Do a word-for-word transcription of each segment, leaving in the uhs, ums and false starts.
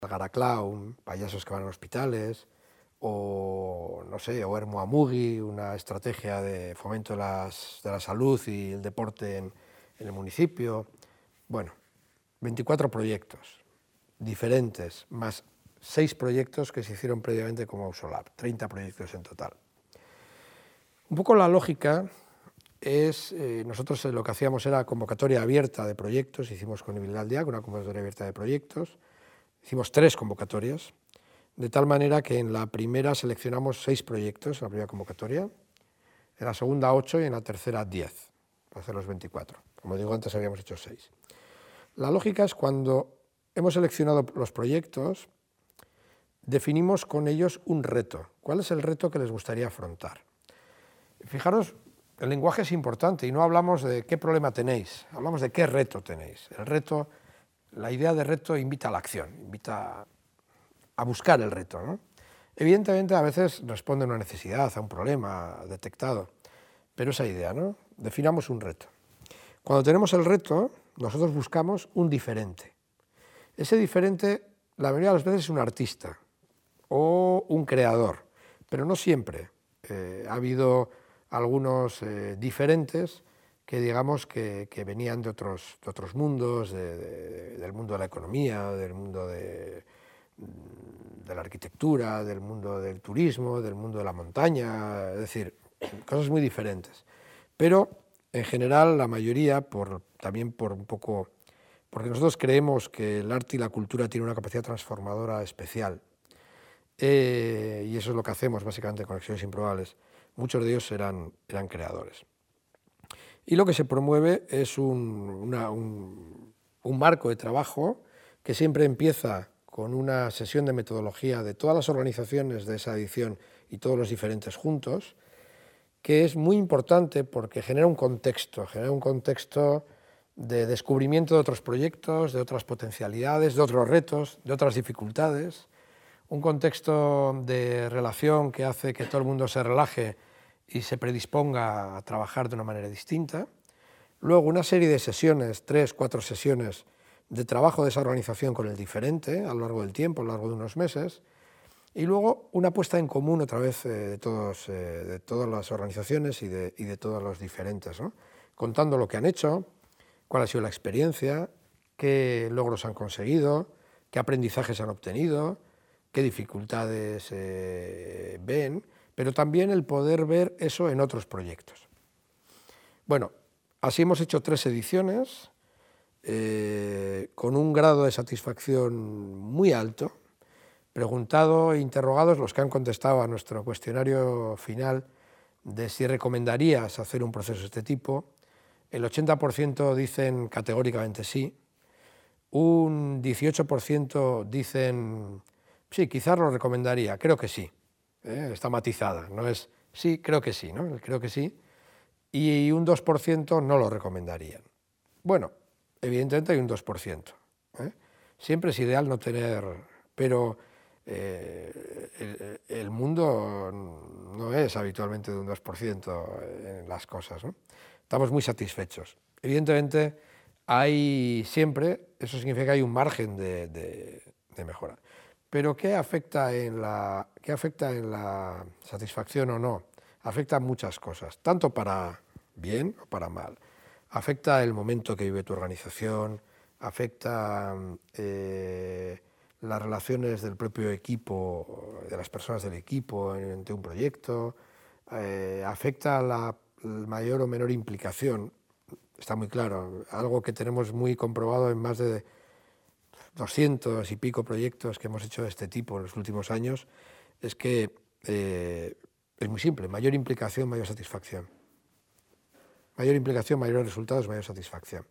Garaclown, payasos que van a hospitales, o no sé, o Ermo Amugi, una estrategia de fomento de, las, de la salud y el deporte en, en el municipio. Bueno, veinticuatro proyectos diferentes, más seis proyectos que se hicieron previamente como Ausolab, treinta proyectos en total. Un poco la lógica es, eh, nosotros lo que hacíamos era convocatoria abierta de proyectos, hicimos con Ibilgal Diac una convocatoria abierta de proyectos, hicimos tres convocatorias, de tal manera que en la primera seleccionamos seis proyectos, en la primera convocatoria, en la segunda ocho y en la tercera diez, para hacer los veinticuatro. Como digo, antes habíamos hecho seis. La lógica es cuando hemos seleccionado los proyectos, definimos con ellos un reto. ¿Cuál es el reto que les gustaría afrontar? Fijaros, el lenguaje es importante y no hablamos de qué problema tenéis, hablamos de qué reto tenéis. El reto, la idea de reto invita a la acción, invita a buscar el reto, ¿no? Evidentemente a veces responde a una necesidad, a un problema detectado, pero esa idea, ¿no? Definamos un reto. Cuando tenemos el reto, nosotros buscamos un diferente. Ese diferente, la mayoría de las veces, es un artista o un creador, pero no siempre. Eh, ha habido algunos eh, diferentes que digamos que, que venían de otros, de otros mundos, de, de, del mundo de la economía, del mundo de, de la arquitectura, del mundo del turismo, del mundo de la montaña, es decir, cosas muy diferentes. Pero en general la mayoría, por, también por un poco, porque nosotros creemos que el arte y la cultura tienen una capacidad transformadora especial, eh, y eso es lo que hacemos básicamente en Conexiones Improbables. Muchos de ellos eran, eran creadores. Y lo que se promueve es un, una, un, un marco de trabajo que siempre empieza con una sesión de metodología de todas las organizaciones de esa edición y todos los diferentes juntos, que es muy importante porque genera un contexto, genera un contexto de descubrimiento de otros proyectos, de otras potencialidades, de otros retos, de otras dificultades, un contexto de relación que hace que todo el mundo se relaje y se predisponga a trabajar de una manera distinta. Luego una serie de sesiones, tres, cuatro sesiones de trabajo de esa organización con el diferente a lo largo del tiempo, a lo largo de unos meses. Y luego una puesta en común otra vez eh, de, todos, eh, de todas las organizaciones y de, y de todos los diferentes, ¿no? Contando lo que han hecho, cuál ha sido la experiencia, qué logros han conseguido, qué aprendizajes han obtenido, qué dificultades eh, ven, pero también el poder ver eso en otros proyectos. Bueno, así hemos hecho tres ediciones, eh, con un grado de satisfacción muy alto. Preguntado e interrogados los que han contestado a nuestro cuestionario final de si recomendarías hacer un proceso de este tipo, el ochenta por ciento dicen categóricamente sí, un dieciocho por ciento dicen sí, quizás lo recomendaría, creo que sí, ¿eh? Está matizada, no es sí, creo que sí, ¿no? Creo que sí, y un dos por ciento no lo recomendarían. Bueno, evidentemente hay un dos por ciento, ¿eh? Siempre es ideal no tener, pero eh, el, el mundo no es habitualmente de un dos por ciento en las cosas, ¿no? Estamos muy satisfechos. Evidentemente hay siempre, eso significa que hay un margen de, de, de mejora. Pero ¿qué afecta, en la, ¿qué afecta en la satisfacción o no? Afecta muchas cosas, tanto para bien o para mal. Afecta el momento que vive tu organización, afecta eh, las relaciones del propio equipo, de las personas del equipo ante un proyecto, eh, afecta la, la mayor o menor implicación, está muy claro, algo que tenemos muy comprobado en más de doscientos y pico proyectos que hemos hecho de este tipo en los últimos años, es que eh, es muy simple, mayor implicación, mayor satisfacción. Mayor implicación, mayores resultados, mayor satisfacción.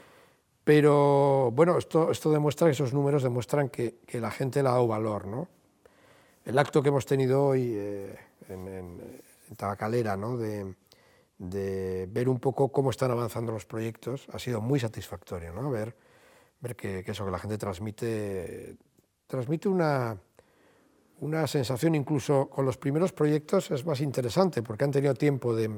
Pero bueno, esto, esto demuestra, esos números demuestran que, que la gente le ha dado valor, ¿no? El acto que hemos tenido hoy eh, en, en, en Tabacalera, ¿no? de, de ver un poco cómo están avanzando los proyectos, ha sido muy satisfactorio, ¿no? Ver, ver que, que eso, que la gente transmite, transmite una, una sensación, incluso con los primeros proyectos es más interesante, porque han tenido tiempo de,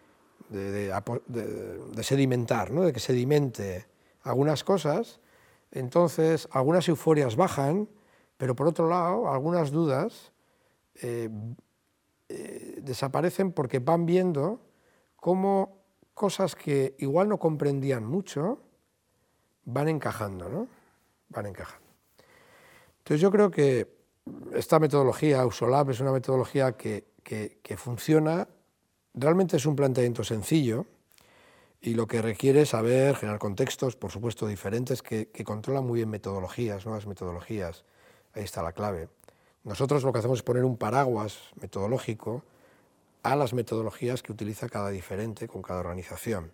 de, de, de, de sedimentar, ¿no? De que sedimente algunas cosas, Entonces, algunas euforias bajan, pero por otro lado, algunas dudas eh, eh, desaparecen porque van viendo cómo cosas que igual no comprendían mucho van encajando, ¿no? Van encajando. Entonces yo creo que esta metodología, Usolab, es una metodología que, que, que funciona, realmente es un planteamiento sencillo y lo que requiere es saber generar contextos, por supuesto, diferentes, que, que controlan muy bien metodologías, nuevas metodologías, ahí está la clave. Nosotros lo que hacemos es poner un paraguas metodológico a las metodologías que utiliza cada diferente con cada organización.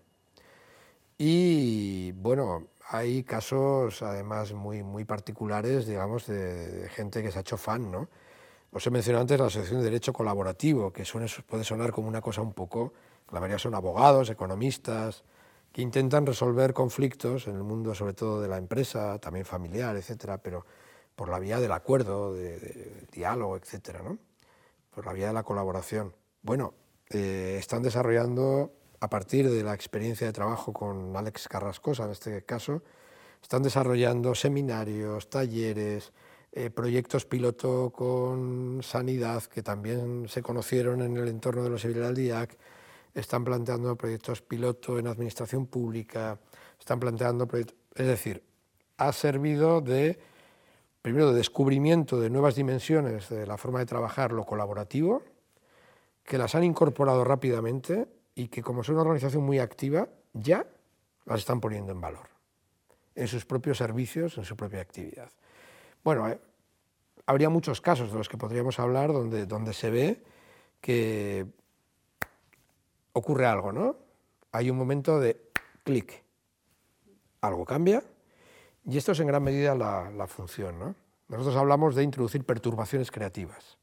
Y bueno, hay casos además muy, muy particulares, digamos, de, de gente que se ha hecho fan, ¿no? Os he mencionado antes la Asociación de Derecho Colaborativo, que suene, puede sonar como una cosa un poco, la mayoría son abogados, economistas, que intentan resolver conflictos en el mundo, sobre todo de la empresa, también familiar, etcétera, pero por la vía del acuerdo, de, de, del diálogo, etcétera, ¿no? Por la vía de la colaboración. Bueno, eh, están desarrollando, a partir de la experiencia de trabajo con Alex Carrascosa, en este caso, están desarrollando seminarios, talleres, eh, proyectos piloto con sanidad, que también se conocieron en el entorno de los civiles del D I A C, están planteando proyectos piloto en administración pública, están planteando proyectos... Es decir, ha servido de, primero, de descubrimiento de nuevas dimensiones de la forma de trabajar, lo colaborativo, que las han incorporado rápidamente y que, como son una organización muy activa, ya las están poniendo en valor, en sus propios servicios, en su propia actividad. Bueno, eh, habría muchos casos de los que podríamos hablar donde, donde se ve que ocurre algo, ¿no? Hay un momento de clic, algo cambia, y esto es en gran medida la, la función, ¿no? Nosotros hablamos de introducir perturbaciones creativas,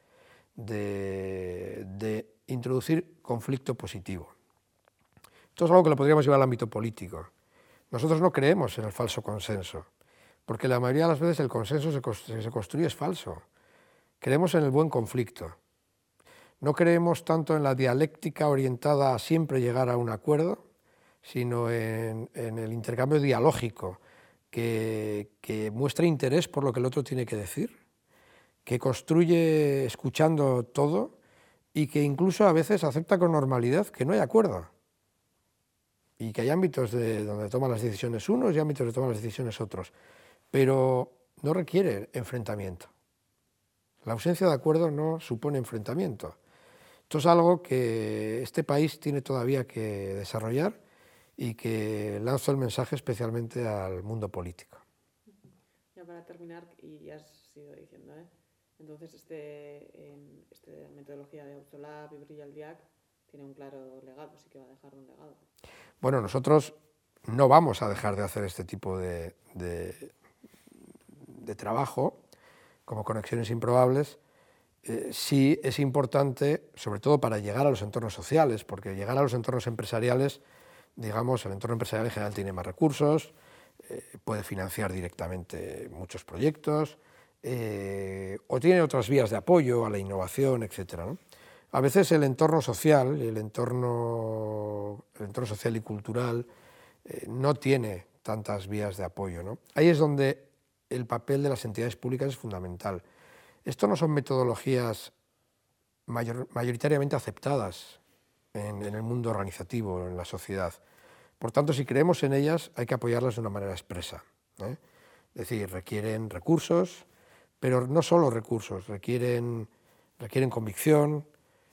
de, de introducir conflicto positivo. Esto es algo que lo podríamos llevar al ámbito político. Nosotros no creemos en el falso consenso, porque la mayoría de las veces el consenso que se construye es falso. Creemos en el buen conflicto. No creemos tanto en la dialéctica orientada a siempre llegar a un acuerdo, sino en, en el intercambio dialógico que, que muestra interés por lo que el otro tiene que decir, que construye escuchando todo y que incluso a veces acepta con normalidad que no hay acuerdo y que hay ámbitos de, donde toman las decisiones unos y ámbitos donde toman las decisiones otros, pero no requiere enfrentamiento. La ausencia de acuerdo no supone enfrentamiento. Esto es algo que este país tiene todavía que desarrollar y que lanzo el mensaje especialmente al mundo político. Ya para terminar, y ya has ido diciendo, ¿eh? Entonces este, en, este metodología de Usolab y Brilla D I A C tiene un claro legado, sí que va a dejar un legado. Bueno, nosotros no vamos a dejar de hacer este tipo de, de, de trabajo, como Conexiones Improbables. Eh, sí es importante, sobre todo para llegar a los entornos sociales, porque llegar a los entornos empresariales, digamos, el entorno empresarial en general tiene más recursos, eh, puede financiar directamente muchos proyectos, eh, o tiene otras vías de apoyo a la innovación, etcétera, ¿no? A veces el entorno social, el entorno, el entorno social y cultural eh, no tiene tantas vías de apoyo, ¿no? Ahí es donde el papel de las entidades públicas es fundamental. Esto no son metodologías mayor, mayoritariamente aceptadas en, en el mundo organizativo, en la sociedad. Por tanto, si creemos en ellas, hay que apoyarlas de una manera expresa, ¿eh? Es decir, requieren recursos, pero no solo recursos, requieren, requieren convicción,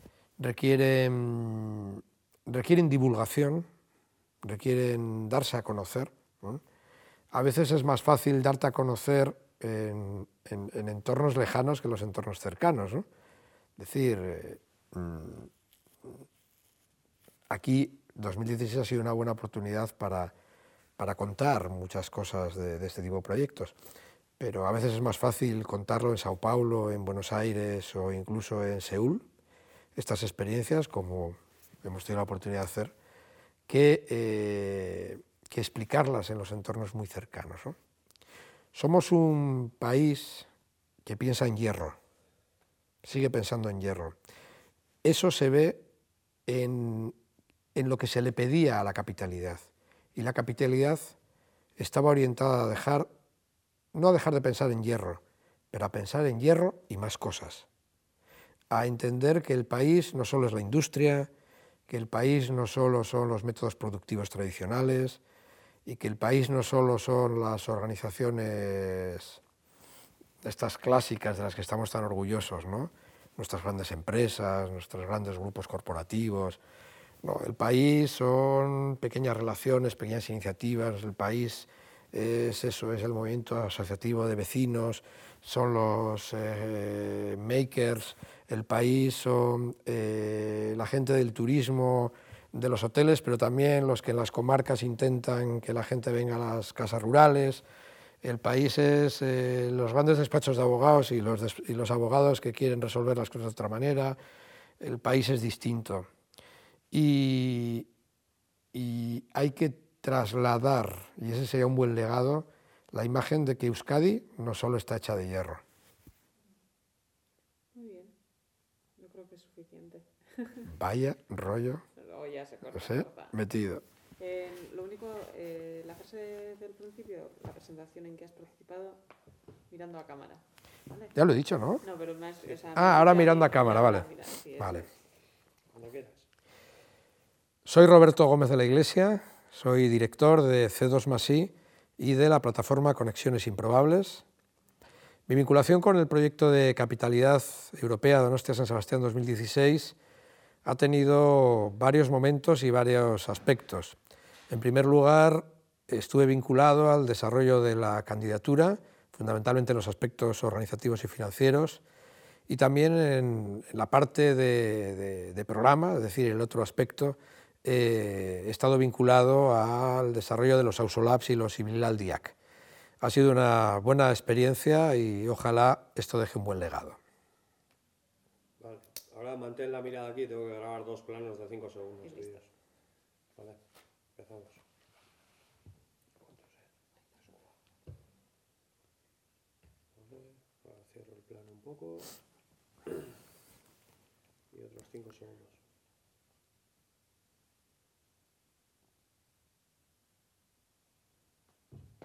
requieren, requieren divulgación, requieren darse a conocer, ¿eh? A veces es más fácil darte a conocer en, en, en entornos lejanos que en los entornos cercanos, ¿no? Es decir, eh, aquí dos mil dieciséis ha sido una buena oportunidad para, para contar muchas cosas de, de este tipo de proyectos, pero a veces es más fácil contarlo en Sao Paulo, en Buenos Aires o incluso en Seúl, estas experiencias, como hemos tenido la oportunidad de hacer, que, eh, que explicarlas en los entornos muy cercanos, ¿no? Somos un país que piensa en hierro, sigue pensando en hierro. Eso se ve en, en lo que se le pedía a la capitalidad. Y la capitalidad estaba orientada a dejar no a dejar de pensar en hierro, pero a pensar en hierro y más cosas. A entender que el país no solo es la industria, que el país no solo son los métodos productivos tradicionales y que el país no solo son las organizaciones estas clásicas de las que estamos tan orgullosos, ¿no? Nuestras grandes empresas, nuestros grandes grupos corporativos. No, el país son pequeñas relaciones, pequeñas iniciativas, el país es eso, es el movimiento asociativo de vecinos, son los eh, makers, el país son eh, la gente del turismo, de los hoteles, pero también los que en las comarcas intentan que la gente venga a las casas rurales. El país es eh, los grandes despachos de abogados y los, des y los abogados que quieren resolver las cosas de otra manera. El país es distinto. Y, y hay que trasladar, y ese sería un buen legado, la imagen de que Euskadi no solo está hecha de hierro. Muy bien, yo creo que es suficiente. Vaya rollo, Luego ya se corta, no sé, corta. metido. Eh, lo único, eh, la frase del principio, la presentación en que has participado, mirando a cámara. ¿Vale? Ya lo he dicho, ¿no? No, pero más, o sea, Ah, ahora mirando a mí, cámara, vale. Mira, sí, Vale. es. Cuando quieras. Soy Roberto Gómez de la Iglesia, soy director de C dos más I y de la plataforma Conexiones Improbables. Mi vinculación con el proyecto de capitalidad europea Donostia San Sebastián dos mil dieciséis ha tenido varios momentos y varios aspectos. En primer lugar, estuve vinculado al desarrollo de la candidatura, fundamentalmente en los aspectos organizativos y financieros, y también en la parte de, de, de programa, es decir, el otro aspecto, eh, he estado vinculado al desarrollo de los Ausolabs y los Similal D I A C. Ha sido una buena experiencia y ojalá esto deje un buen legado. Vale, ahora mantén la mirada aquí, tengo que grabar dos planos de cinco segundos seguidos. Vale, empezamos. Vale, ahora cierro el plano un poco. Y otros cinco segundos.